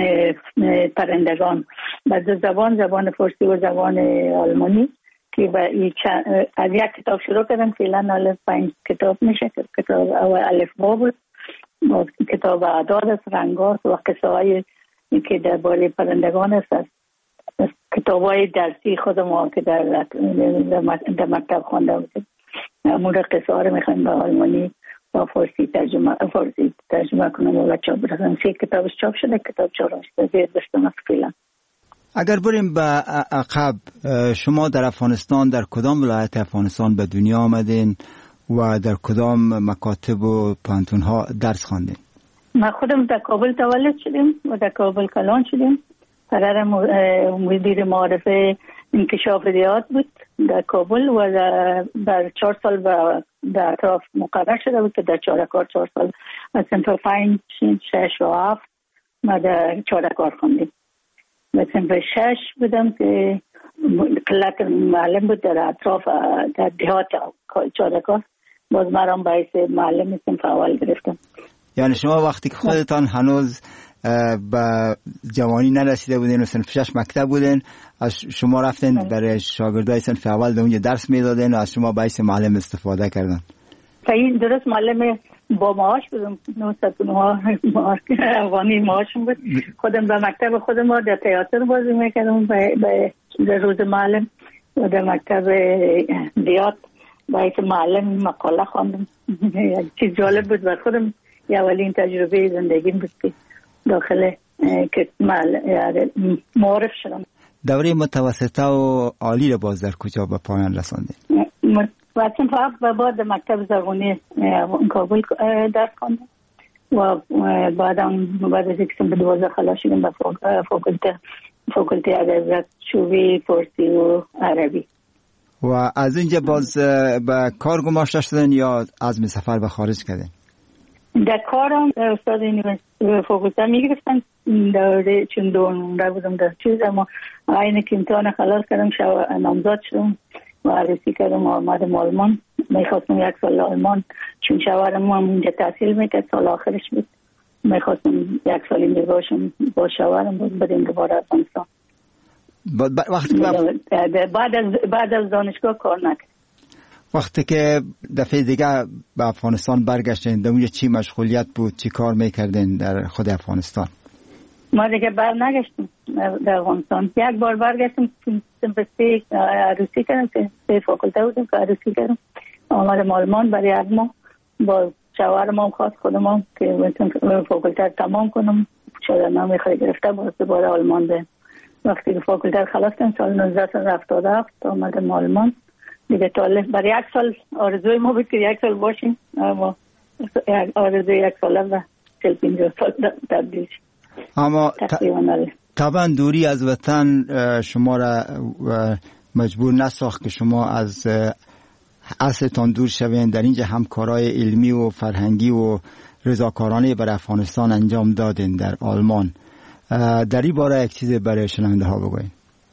پرندگان بعد زبان زبان فارسی و زبان آلمانی که از یک کتاب شروع کردم. فعلا الف پنج کتاب میشه. کتاب اول الف با بود، کتاب اعداد است، رنگات و قصه های که درباره پرندگان است. کتاب های درسی خودم که در در مکتب خوانده بودیم امور قصه ها رو میخوایم به آلمانی و فارسی ترجمه فارسی ترجمه کنم و چاپ برسن. سه کتابش چاپ شده، کتاب چهارمش زیر دستم است فعلا. اگر بریم به عقب، شما در افغانستان در کدام ولایت افغانستان به دنیا آمدین و در کدام مکاتب و پانتون ها درس خواندین؟ ما خودم در کابل تولد شدیم و در کابل کلان شدیم. پدر مدیر معارفه انکشاف ریاض بود در کابل و در چهار سال به در اطراف مقرر شده بود که در چهارکار چهار سال از صنف پنج شش و هفت ما در چهارکار خوندیم. و صنف شش بودم که قلت معلم بود در اطراف در دهات چهارکار، باز مرام باعث معلم صنف اول گرفتم. یعنی شما وقتی که خودتان هنوز به جوانی نرسیده بودین و صنف شش مکتب بودین، از شما رفتین برای شاگردای صنف اول در اونجا درس میدادین و از شما باعث معلم استفاده کردن؟ این درست معلم با معاش بودم، نهصد و نه افغانی معاشم بود. خودم به مکتب خودم ما در تئاتر بازی میکردم به روز معلم و در مکتب دیات باعث معلم مقاله خواندم. چیز جالب بود و خودم یه اولین تجربه زندگیم بود که داخل که معرف شدم. دوره متوسطه و عالی رو باز در کجا به پایان رساندید؟ واسم فقط و بعد مکتب زرغونی کابل درس خواندم و بعدم بعد از اینکه به دوازده خلاص شدم به فاکولته فاکولته ادبیات شعبه فارسی و عربی. و از اینجا باز به کار گماشته شدن یا عزم سفر به خارج کردین؟ در کارم استاد یونیورسیته فاکولته میگرفتن دوره چون دونده بودم در چیز، اما اینه که امتحان خلاص کردم شو نامزد شدم و عروسی کردم و آمدم آلمان. میخواستم یک سال آلمان چون شوهرم هم اینجا تحصیل میکرد، سال آخرش بود. میخواستم یک سال اینجا باشم با شوهرم بود بدیم دوباره افغانستان. وقتی بعد از بعد از دانشگاه کار نکرد. وقتی که دفعه دیگه به افغانستان برگشتین در اونجا چی مشغولیت بود، چی کار میکردین در خود افغانستان؟ ما دیگه بر نگشتیم در افغانستان. یک بار برگشتیم سمپستی عروسی کردم که سه فاکولته بودیم که عروسی کردم آمدم آلمان برای یک ماه با شوهرم هم خواست خودم هم که فاکولته تمام کنم شده نامی خواهی گرفته باز دوباره آلمان ده. وقتی که فاکولته خلاص کردم سال نوزده هفتاد و هفت آمدم آلمان دیگه. طالب برای یک سال آرزوی ما بود که یک سال باشیم، اما آرزوی یک ساله و چل پینجاه سال تبدیل شد. اما طبعا دوری از وطن شما را مجبور نساخت که شما از اصلتان دور شوین. در اینجا همکارای علمی و فرهنگی و رضاکارانه بر افغانستان انجام دادین در آلمان. در این باره یک چیز برای شنونده ها بگوین.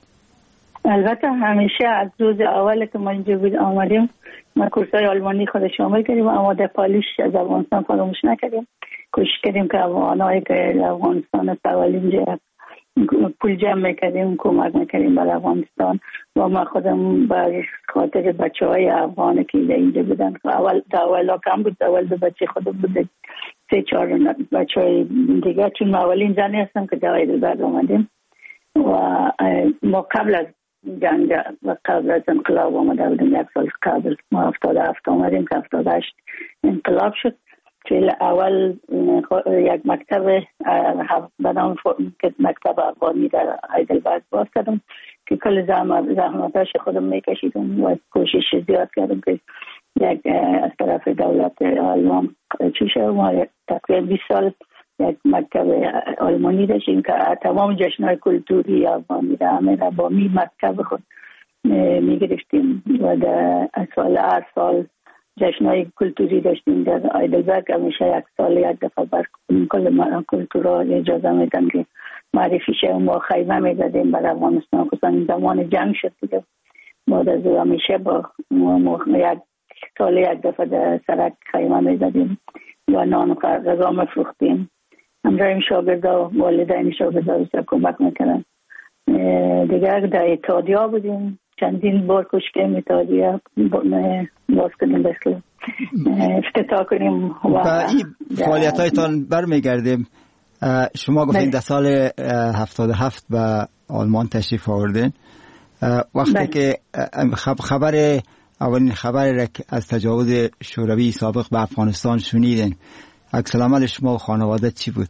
البته همیشه از روز اول که ما اینجا بود آمدیم ما کورسای آلمانی خود شامل کردیم، اما در پالیش از افغانستان فراموش نکردیم. کوشش کردیم که افغانایی که افغانستان سوال اینجا پول جمع میکردیم کمک میکردیم برای افغانستان و ما خودم به خاطر بچه های افغانی که اینجا بودن اول اول کم بود، اول دو بچه خودم بود سه چهار بچه های دیگه، چون ما اولین زنی هستم که جای دلبرد آمدیم و ما قبل از جنگ و قبل از انقلاب آمده بودیم. یک سال قبل ما هفتاد هفت آمدیم که هفتاد هشت انقلاب شد. چون اول یک مکتب به نام مکتب افغانی در هایدلبرگ باز کردم که کل زحمتاش خودم میکشیدم و کوشش زیاد کردم که یک از طرف دولت آلمان چی شد. ما تقریبا بیست سال یک مکتب آلمانی داشتیم که تمام جشنهای کلتوری افغانی را همه را با می مکتب خود میگرفتیم و در سال هر سال جشنهای کلتوری داشتیم در هایدلبرگ. همیشه یک سال یک دفعه بر کل کلتورها اجازه میدن که معرفی شه. ما خیمه میدادیم برای افغانستان، خصوصا زمان جنگ شد دیگه. بعد از همیشه با یک سال یک دفعه در سرک خیمه میدادیم و نان و غذا میفروختیم. همراه شاگردا و والدین شاگردا بیشتر کمک میکنن. دیگه در اتحادیه بودیم، چندین بار کوشش کردیم اتحادیه باز کنیم بسیار افتتاح کنیم. و این فعالیت هایتان برمیگردیم. شما گفتین در سال هفتاد و هفت به آلمان تشریف آوردین. وقتی که خبر اولین خبر را از تجاوز شوروی سابق به افغانستان شنیدین، عکس العمل شما و خانواده چی بود؟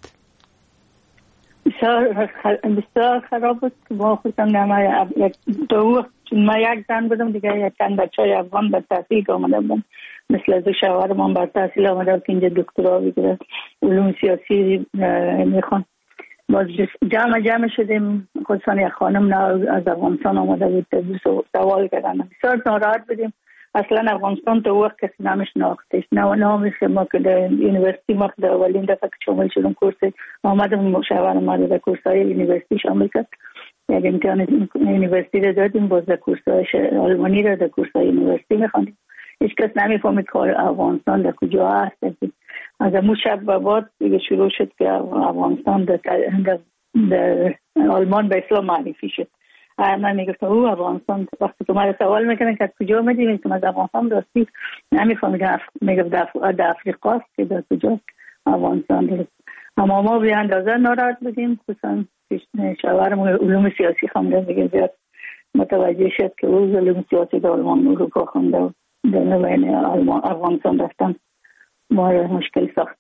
بسیار بسیار خراب بود. ما خودم نما یک دو ما یک زن بودم دیگه، یک چند بچهای افغان به تحصیل آمده بودن، مثل از شوهرم هم به تحصیل آمده بود که اینجا دکترا بگیره علوم سیاسی میخوان. باز جمع جمع شدیم، خصوصا یک خانم از افغانستان آمده بود سوال کردن. بسیار ناراحت بودیم اصلا افغانستان تو وقت کسی نامش ناختش نه نامش ما که در یونیورسیتی ما در اولین دفعه که شامل شدم کورس آمدم مشاور ما در کورس‌های یونیورسیتی شامل کرد یک امتحان یونیورسیتی را دادیم باز در کورس‌های آلمانی را در کورس‌های یونیورسیتی می‌خواندیم هیچ کس نمی‌فهمید که افغانستان در کجا هست از اون شب به بعد دیگه شروع شد که افغانستان در, در, در آلمان به اسلام معرفی شد من میگفتم او افغانستان وقتی که من سوال میکنن که از کجا آمدی میگم از افغانستان راستی نمیفهمیدم میگم در افریقا است که در کجا افغانستان است اما ما به اندازه ناراحت بودیم خصوصا شاورم علوم سیاسی خونده دیگه زیاد متوجه شد که او علوم سیاسی در آلمان اروپا خونده و در نوین افغانستان رفتن ما مشکل ساخت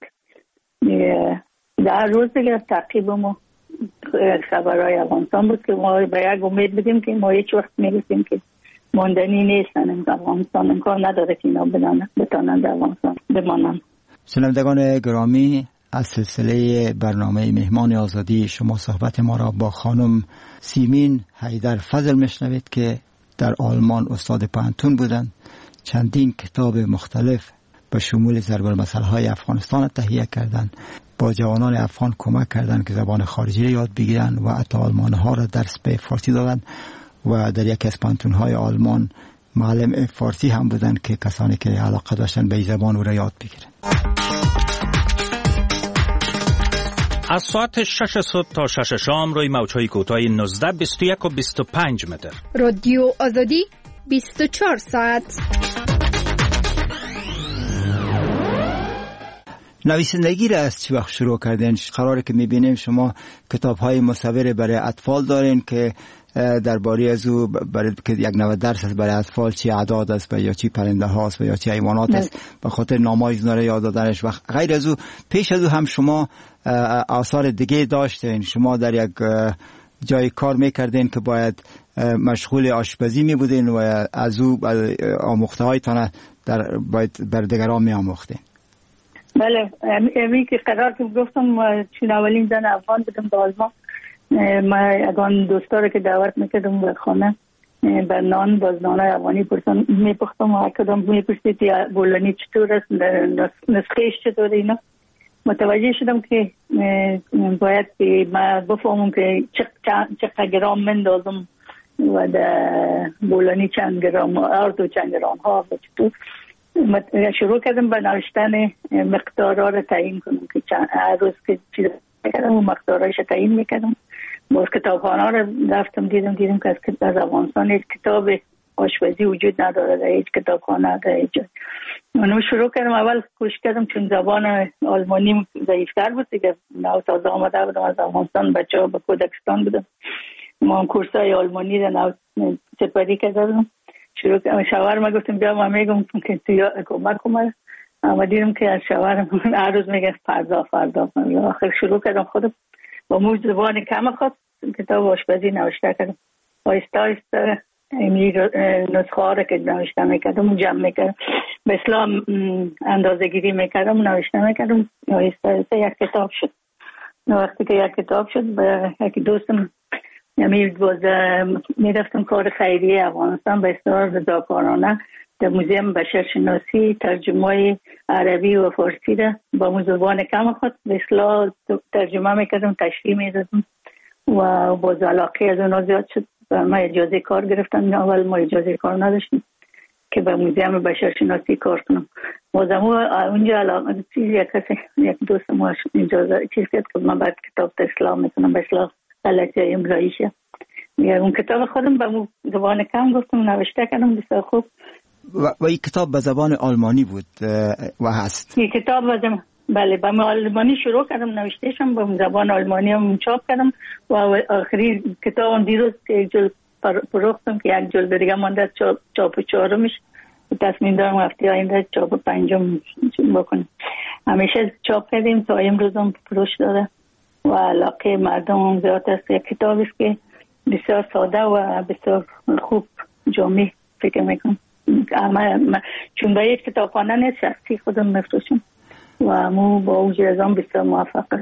در روز دیگه تعقیب ما خبرهای افغانستان بود که ما به یک امید بدیم که ما هیچ وقت میرسیم که ماندنی نیستن افغانستان امکان نداره که اینا بتانن در افغانستان بمانن. شنوندگان گرامی از سلسله برنامه مهمان آزادی شما صحبت ما را با خانم سیمین حیدر فضل میشنوید که در آلمان استاد پانتون بودند چندین کتاب مختلف به شمول ضرب المثل های افغانستان تهیه کردند با جوانان افغان کمک کردند که زبان خارجی را یاد بگیرند و حتی آلمان ها را درس به فارسی دادند و در یکی از پانتون های آلمان معلم فارسی هم بودند که کسانی که علاقه داشتن به زبان او را یاد بگیرند. از ساعت شش صبح تا شش شام روی موج‌های کوتاه نوزده بیست و یک و بیست و پنج متر. رادیو آزادی بیست و چهار ساعت. نویسندگی را از چه وقت شروع کردین؟ قراره که میبینیم شما کتاب‌های مصور برای اطفال دارین که درباره از او برای که یک نوع درس است برای اطفال چی اعداد است یا چی پرنده هاست یا چی حیوانات است به خاطر نام‌های اینا را یاد دادنش و غیر از او. پیش از او هم شما آثار دیگه داشتین، شما در یک جای کار میکردین که باید مشغول آشپزی می بودین و از او آموخته هایتان در باید بر دیگران می آموختین. بله امی که قرار که گفتم چون اولین زن افغان بودم در آلمان ما اگان دوستا رو که دعوت میکردم به خانه به نان باز نانای افغانی پرسن میپختم و کدام میپرسید بولانی چطور است نسخهش چطور اینا متوجه شدم که باید که من بفهمم که چقدر گرام مندازم و در بولانی چند گرام ارد و چند گرام ها و چطور شروع کردم به نوشتن مقدارها رو تعیین کنم که هر روز که چیز میکردم و مقدارهایش تعیین میکردم باز کتابخانه رو رفتم دیدم دیدم که از افغانستان هیچ کتاب آشپزی وجود نداره در هیچ کتابخانه در هیچ جای منو شروع کردم اول کوشش کردم چون زبان آلمانی ضعیفتر بود دیگه نو تازه آمده بودم از افغانستان بچه ها به کودکستان بودم ما کورسای آلمانی رو نو سپری کردم شروع کردم شوهرم گفتم بیا من میگم که تو کمک کنم اما دیدم که از شوهرم هر روز میگه فردا فردا آخر شروع کردم خودم با موج زبان کم خواست کتاب آشپزی نوشته کردم آیسته آیسته این نسخه ها رو که نوشته میکردم جمع میکردم به اسلام اندازه گیری میکردم نوشته میکردم آیسته آیسته یک کتاب شد وقتی که یک کتاب شد به یکی دوستم میرفتم کار خیریه افغانستان به اصطلاح رضاکارانه در موزیم بشرشناسی ترجمه عربی و فارسی را با زبان کم خود به اصطلاح ترجمه میکردم تشریح میدادم و باز علاقه از اونها زیاد شد و ما اجازه کار گرفتم اول ما اجازه کار نداشتیم که به موزیم بشرشناسی کار کنم بازم اونجا علاقه چیزی یک کسی یک دوست ما اجازه چیز کرد که من بعد کتاب اسلام میکنم به اصطلاح غلطی املاییشه اون کتاب خودم به زبان کم گفتم نوشته کردم بسیار خوب و این کتاب به زبان آلمانی بود و هست این کتاب بازم بله به آلمانی شروع کردم نوشتهشم به زبان آلمانی هم چاپ کردم و آخری کتابم دیروز که یک جلد پروختم که یک جلد دیگه مانده چاپ چاپ چهارمش تصمیم دارم هفته آینده چاپ پنجم بکنم همیشه چاپ کردیم تا امروز هم فروش داده و علاقه مردم هم زیاد است یک کتاب است که بسیار ساده و بسیار خوب جامع فکر میکنم چون به یک کتابخانه نیست شخصی خودم مفروشم و مو با اوج ازام بسیار موفق است.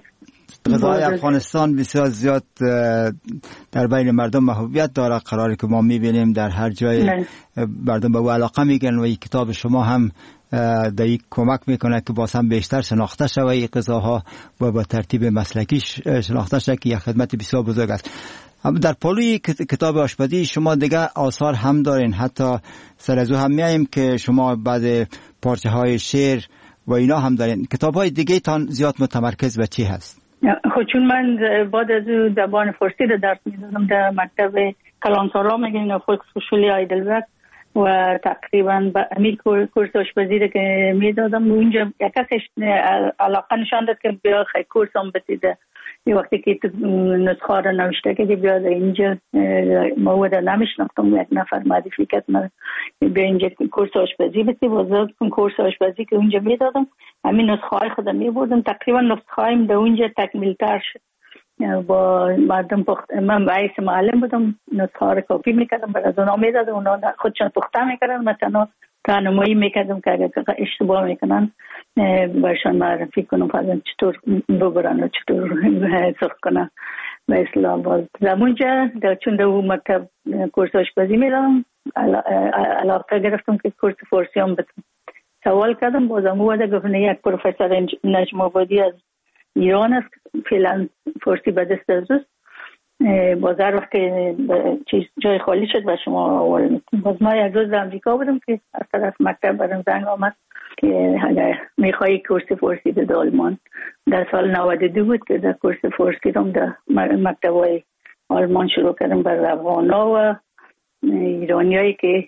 غذای افغانستان بسیار زیاد در بین مردم محبوبیت داره، قراره که ما میبینیم در هر جای نه. مردم به او علاقه میگن و این کتاب شما هم در یک کمک میکنه که باز هم بیشتر شناخته شوه این غذاها و با ترتیب مسلکی شناخته شوه که یک خدمت بسیار بزرگ است. در پالوی کتاب آشپزی شما دیگه آثار هم دارین، حتی سر از او هم میاییم که شما بعد پارچه های شعر و اینا هم دارین. کتاب های دیگه تان زیاد متمرکز به چی هست؟ خب چون من بعد از او زبان فارسی در درس میدادم در مکتب کلانتارا میگن فولکس فشولی هایدلبرگ و تقریبا به امیر کورس آشپزی رو که میدادم اونجا یک کسش علاقه نشان داد که بیا خیلی کورس هم بسیده. یه وقتی که نسخه رو نوشته که بیاد اینجا مواد نمیشناختم، یک نفر معرفی کرد من بیا اینجا کورس آشپزی بسی بازار کن کورس آشپزی که اونجا میدادم. همین نسخه های خودم میبردم، تقریبا نسخه هایم در اونجا تکمیل تر شد. با مردم پخت من باعث معلم بودم، نسخه ها رو کپی میکردم برای از اونا میدادم، اونا خودشون پخته میکردن، مثلا راهنمایی میکردم که اگر اشتباه میکنن برشان معرفی کنم فرضاً چطور ببرن و چطور سرخ کنن به اصطلاح. باز زمونجا چون در اون مکتب کورس آشپزی میدادم علاقه گرفتم که کورس فارسی هم بدم. سوال کردم بازم اومده گفتن یک پروفسور نجم آبادی از ایران است، فعلا فارسی به دست از اوست، باز هر وقت که چیز جای خالی شد و شما آواره میکنم. باز ما یک روز در امریکا بودم که از طرف مکتب برم زنگ آمد که اگر میخوایی کورس فارسی به آلمان. در سال نود و دو بود که در کورس فارسی رو در مکتب های آلمان شروع کردم بر افغانا و ایرانی هایی که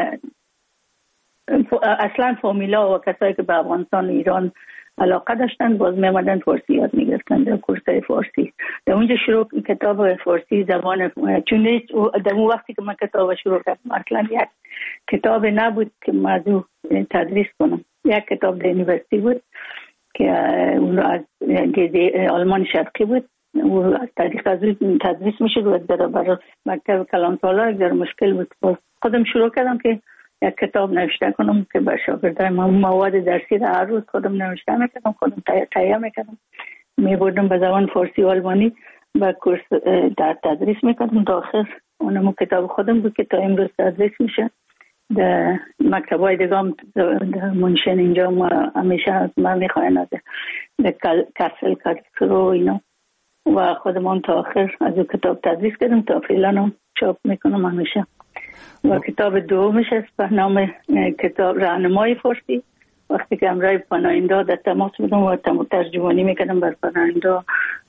اصلا فامیلا و کسایی که به افغانستان ایران علاقه داشتن باز میمدن فارسی یاد میگرفتن در کورسای فارسی. در اونجا شروع کتاب فارسی زبان، چون در اون وقتی که من کتاب شروع کردم اصلا یک کتاب نبود که موضوع تدریس کنم. یک کتاب در یونیورسیتی بود که اون از آلمان شرقی بود، و از طریق از اون تدریس میشد و در برای مکتب کلانتارا در مشکل بود. خودم شروع کردم که یک کتاب نوشته کنم که به شاگردای من مواد درسی را هر روز خودم نوشته میکردم، خودم تهیه میکردم، میبردم به زبان فارسی و آلمانی و کورس در تدریس میکردم. تا آخر اونم کتاب خودم بود که تا امروز تدریس میشه. در مکتبای دیگه هم در منشن اینجا ما همیشه از من میخواین از کسل کارکرو اینا و خودم هم تا آخر از اون کتاب تدریس کردم تا فعلا هم چاپ میکنم همیشه. و کتاب دومش است به نام کتاب راهنمای فارسی. وقتی که امرای پناهنده در تماس بودم و ترجمانی میکردم بر پناهنده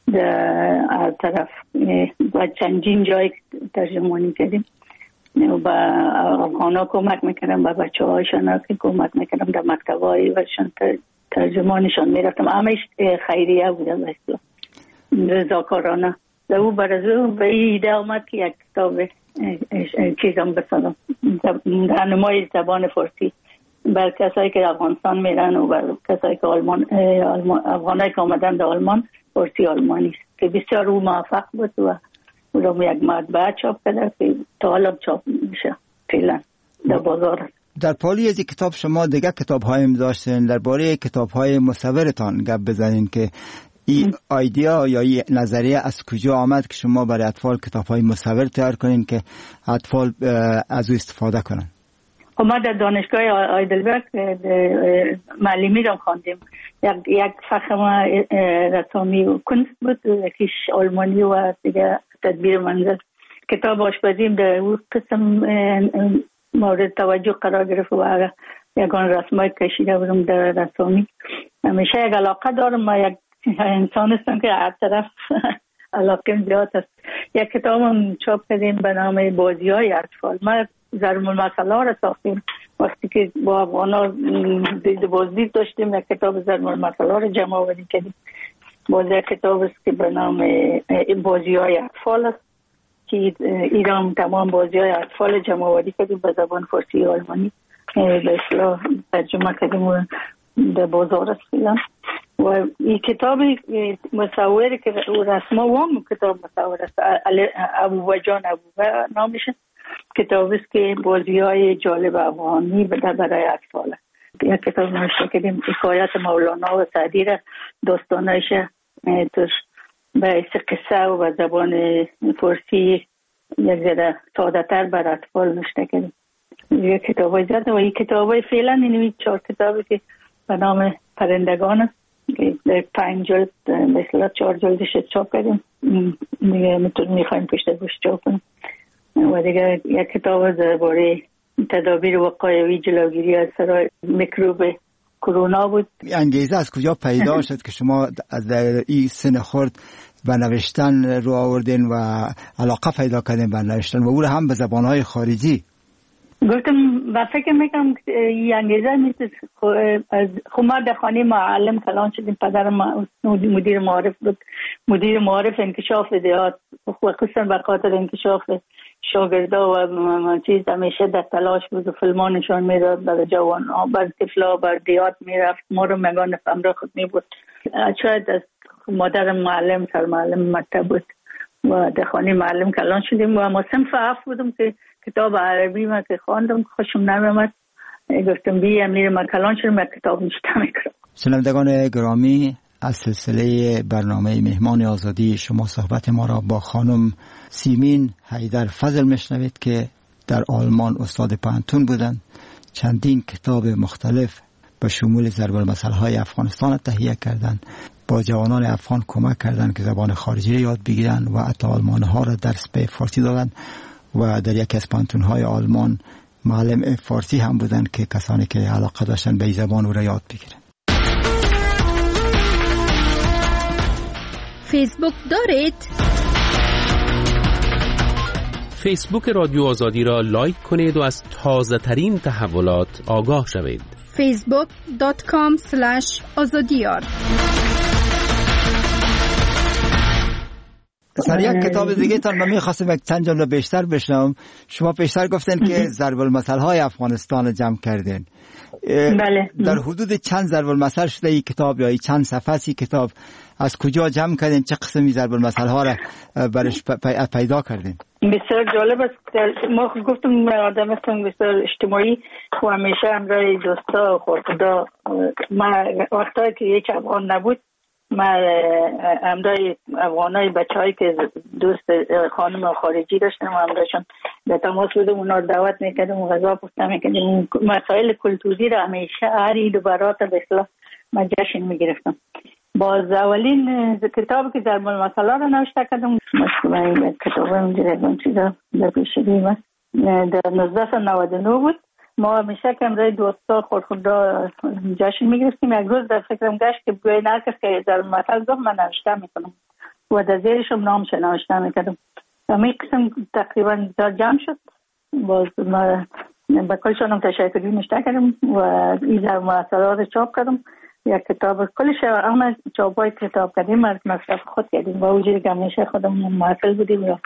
در طرف و چندین جای ترجمانی کردیم و با افغانا کمک میکردم، با بچه هایشان که کمک میکردم در مکتب های وشان ترجمانشان میرفتم. همش خیریه بودم مثلا رضاکارانه. در او برازو به ایده آمد که یک کتاب چیزم بسازم، راهنمای زبان فارسی بر کسایی که افغانستان میرن و بر کسایی که آلمان افغانایی که آمدن در آلمان فارسی آلمانی است که بسیار او موفق بود و او رو یک مطبعه چاپ کرده که تا حالا چاپ میشه فعلا در بازار. در پالی از کتاب شما دیگه کتاب هایم داشتین، درباره کتاب های مصورتان گپ بزنین که این ایده یا این نظریه از کجا آمد که شما برای اطفال کتاب‌های مصور تیار کنین که اطفال از او استفاده کنن؟ ما در دانشگاه هایدلبرگ معلمی رو خواندیم. یک یک فخم رسامی و کنست بود، یکیش آلمانی و دیگه تدبیر منزل. کتاب آشپزیم در اون قسم مورد توجه قرار گرفت و یگان رسمای کشیده بودم در رسامی. همیشه یک علاقه دارم، ما یک انسان هستم که هر طرف علاقه زیاد است. یک کتاب هم چاپ کردیم به نام بازی های اطفال. ما ضرب المثل را ساختیم وقتی که با افغانا دید بازدید داشتیم. یک کتاب ضرب المثل را جمع آوری کردیم. باز یک کتاب است که به نام بازی های اطفال است که ایران تمام بازی های اطفال جمع آوری کردیم به زبان فارسی و آلمانی به اصطلاح ترجمه کردیم و در بازار است فعلا. و این کتاب مصوری که رسما و هم کتاب مصور است، ابو جان ابو نامش کتاب است که بازی های جالب افغانی برای اطفال. یک کتاب نوشته کردیم حکایت مولانا و سعدی را داستانایش توش به قصه و به زبان فارسی یک ذره ساده تر بر اطفال نوشته کردیم. یک کتاب های زیاده و این کتاب های فعلا این چهار کتابی که به نام پرندگان است در پنج جلد مثلا چهار جلدش چاپ کردیم، دیگه میخوایم پشت گوش چاپ کنیم و دیگه یک کتاب درباره تدابیر وقایوی جلوگیری از سرای میکروب کرونا بود. انگیزه از کجا پیدا شد که شما از در این سن خرد به نوشتن رو آوردین و علاقه پیدا کردین به نوشتن و او هم به زبانهای خارجی؟ گفتم و فکر میکنم این انگیزه نیست. خب ما در خانه معلم کلان شدیم، پدرم مدیر معارف بود، مدیر معارف انکشاف دیات، خصوصا به خاطر انکشاف شاگردا و چیز همیشه در تلاش بود و فیلم نشان میداد برای جوان ها، بر طفلا بر دیات میرفت، ما رو مگان همراه خود میبود. شاید از مادر معلم سر معلم مکتب بود و در خانه معلم کلان شدیم و ما صنف هفت بودم که کتاب عربی ما که خواندم خوشم نمیامد، گفتم بیم میرم ما کلان شدم یک کتاب نشته میکنم. شنوندگان گرامی، از سلسله برنامه مهمان آزادی شما صحبت ما را با خانم سیمین حیدر فضل میشنوید که در آلمان استاد پانتون بودند. چندین کتاب مختلف به شمول ضرب المثل‌های افغانستان تهیه کردند، با جوانان افغان کمک کردند که زبان خارجی یاد بگیرند و حتی آلمان‌ها را درس به فارسی دادند و در یکی از پانتون‌های آلمان معلم فارسی هم بودند که کسانی که علاقه داشتن به این زبان او را یاد بگیرند. فیسبوک دارید؟ فیسبوک رادیو آزادی را لایک کنید و از تازه ترین تحولات آگاه شوید. فیسبوک دات کام اسلش آزادیار. سر یک کتاب دیگه تان من میخواستم یک چند جمله بیشتر بشنوم. شما بیشتر گفتن که ضرب المثل های افغانستان جمع کردین. بله. در حدود چند ضرب المثل شده این کتاب یا این چند صفحه ای کتاب؟ از کجا جمع کردین؟ چه قسمی ضرب المثل ها را برش پیدا کردین؟ بسیار جالب است. ما گفتم آدم هستم بسیار اجتماعی و همیشه همراه دوستا و خورخدا. ما وقتایی که یک افغان نبود ما همراه افغانای بچه‌هایی که دوست خانم خارجی داشتم و همراهشون در تماس بودم، اونا رو دعوت میکردم و غذا پختم میکردم. مسائل کلتوری را همیشه هر عید و برات به اصطلاح ما جشن میگرفتم. باز اولین کتابی که ضرب المثل را نوشته کردم مثلا کتاب اینجوری چیزا در پیشگیم در نوزده نود و نه بود. ما همیشه که همراه دوستا خورخدا جشن میگرفتیم. یک روز در فکرم گشت که بگوی نرکس که ضرب المثل گفت من نوشته میکنم و در زیرشم نامش نوشته میکردم. همین قسم تقریبا جمع شد. باز ما با کلشانم تشکری نوشته کردم و این ضرب المثل را چاپ کردم. یک کتاب کلش اما چاپای کتاب کردیم از مصرف خود کردیم و اوجوری که همیشه خودم محصل بودیم یا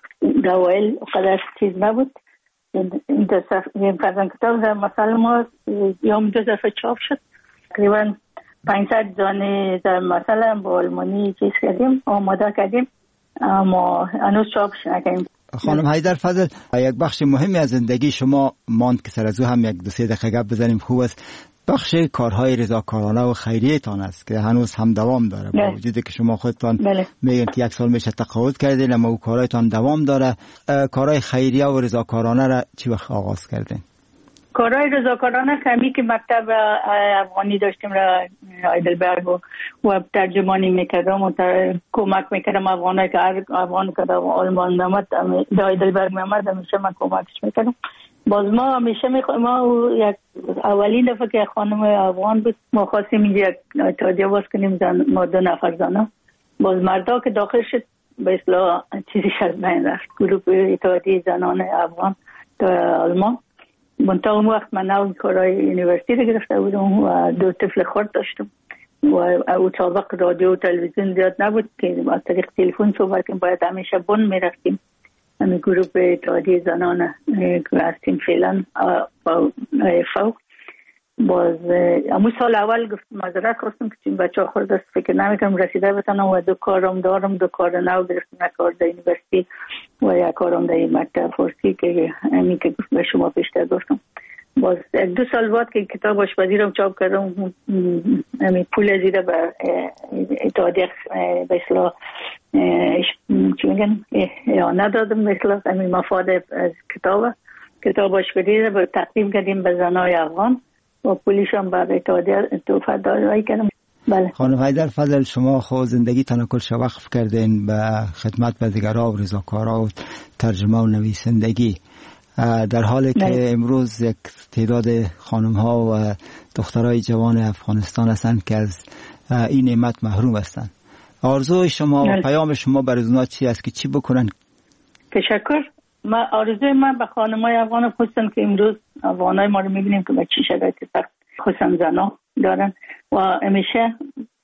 دوائل قدر چیز نبود. این دو صفحه فرزن کتاب در مثلا ما یوم دو دفعه چاپ شد. تقریبا پانصد دانه در مثلا با آلمانی چیز کردیم، آماده کردیم اما هنوز چاپش نکردیم. خانم حیدر فضل، یک بخش مهمی از زندگی شما ماند که سر از او هم یک دو سه دقیقه گپ بزنیم خوب است. بخش کارهای رضاکارانه و خیریه تان است که هنوز هم دوام داره با وجودی که شما خودتان میگن که یک سال میشه تقاعد کردین اما او کارهایتان دوام داره. کارهای خیریه و رضاکارانه را چی وقت آغاز کردین؟ کارهای رضاکارانه کمی که مکتب افغانی داشتیم را هایدلبرگ و, و ترجمانی میکردم و کمک میکردم افغانایی که هر افغان که در آلمان میامد در هایدلبرگ میامد همیشه من کمکش میکردم. باز ما همیشه میخوایم ما یک اولین دفعه که خانم افغان بود ما خواستیم اینجا یک اتحادیه باز کنیم زن ما دو نفر زنه. باز مردا که داخل شد به اصطلاح چیزی از بین رفت. گروه اتحادیه زنان افغان در آلمان. منتها اون وقت من نو کارهای یونیورسیتی رو گرفته بودم و دو طفل خرد داشتم و او سابق رادیو و تلویزیون زیاد نبود که از طریق تلفن صحبت کنیم. باید همیشه بن میرفتیم. همین گروه اتحادیه زنان که هستیم فعلا با فوق. باز امو سال اول گفت مذارت خواستم که این بچه ها خورد است فکر نمیکنم رسیده بتانم و دو کارم دارم. دو کار نو گرفتم، یک کار در یونیورسیتی و یک کارم در مکتب فارسی که همین که به شما پیشتر گفتم. باز دو سال بعد که کتاب آشپزی رو چاپ کردم همین پول زیده به اتحادیه به اصلاح چی میگن یا ندادم مثل همین مفاد از کتاب کتابش بدید و تقدیم کردیم به زنای افغان و پولیس هم بعد اتحادیه توفیق دادایی کردم. بله. خانم حیدر فضل، شما خود زندگیتان کلش وقف کردین به خدمت به دیگرها و رضاکارها و ترجمه و نویسندگی، در حالی که بله. امروز یک تعداد خانم ها و دخترای جوان افغانستان هستند که از این نعمت محروم هستند. آرزوی شما و پیام شما برای اونها چی است که چی بکنن؟ تشکر. ما آرزوی من به خانمای افغان خصوصا که امروز افغانای ما رو میبینیم که به چی شرایط سخت خصوصا زنا دارن و همیشه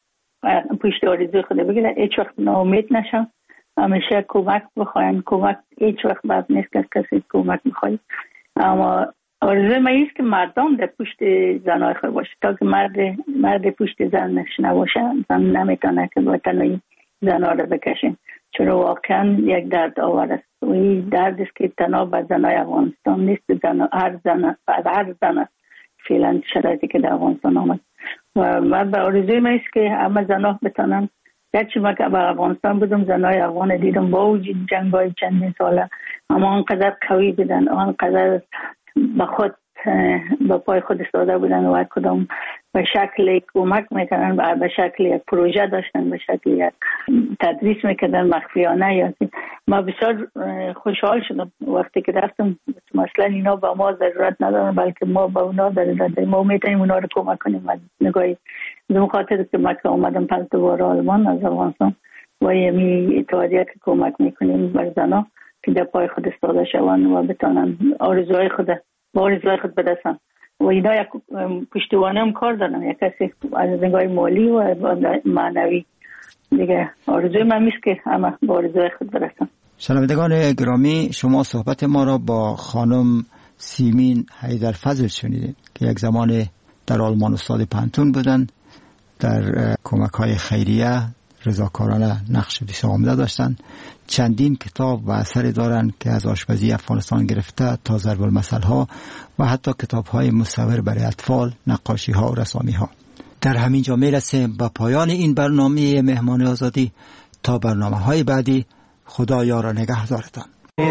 پشت آرزوی خود بگیرن، هیچ وقت ناامید نشن، همیشه کمک بخواین. کمک هیچ وقت بد نیست که کسی کمک بخواید، اما آرزوی من ایست که مردم در پشت زنای خود باشه، تا که مرد مرد پشت زنش نباشه زن نمیتونه که با تنهایی زنها رو بکشین، چون واقعا یک درد آور است و این درد است که تنها به زنای افغانستان نیست، زن هر زن هر زن است فعلا شرایطی که در افغانستان آمد و من به آرزوی من ایست که همه زنها بتانن. گرچه من که به افغانستان بودم زنای افغان دیدم با وجود جنگ های چندین ساله اما آنقدر قوی بودن، آنقدر به خود با پای خود استاده بودن و کدام به شکل کمک میکنن، به شکل یک پروژه داشتن، به شکل یک تدریس میکردن مخفیانه. یا ما بسیار خوشحال شدم وقتی که رفتم، مثلا اینا با ما ضرورت ندارن بلکه ما با اونا ضرورت داریم، ما میتونیم اونا رو کمک کنیم. از نگاهی به خاطر که ما که اومدم پس دوباره آلمان از افغانستان و یمی اتحادیه که کمک میکنیم بر زنها که در پای خود استاده شوند و بتانن آرزوهای خود با آرزوهای خود بدستن و اینا یک پشتوانه هم کار دارن، یک کسی از نگاه مالی و معنوی دیگه. آرزوی من میست که همه با آرزوهای خود برسن. شنوندگان گرامی، شما صحبت ما را با خانم سیمین حیدر فضل شنیدید که یک زمان در آلمان استاد پانتون بودن، در کمک های خیریه رضاکارانه نقش بسیار عمده داشتن. چندین کتاب و اثری دارند که از آشپزی افغانستان گرفته تا ضرب المثل ها و حتی کتاب های مصور برای اطفال، نقاشی ها و رسامی ها. در همین جا میرسیم به پایان این برنامه مهمان آزادی. تا برنامه های بعدی، خدا یار و نگهدارتان.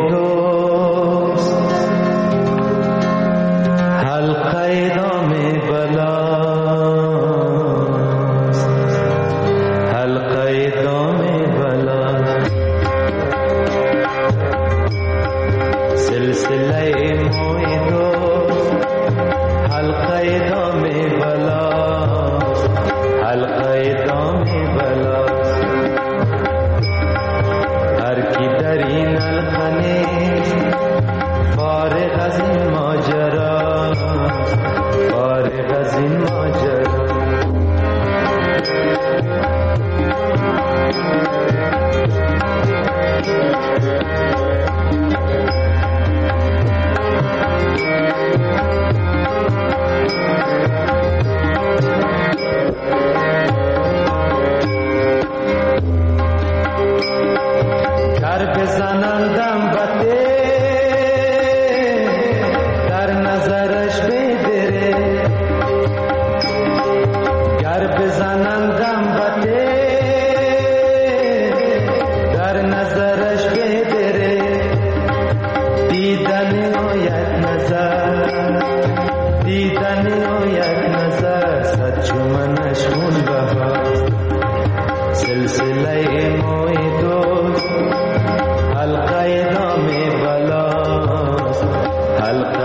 حلقه دام بلا حلقه دام بلاست، حلقه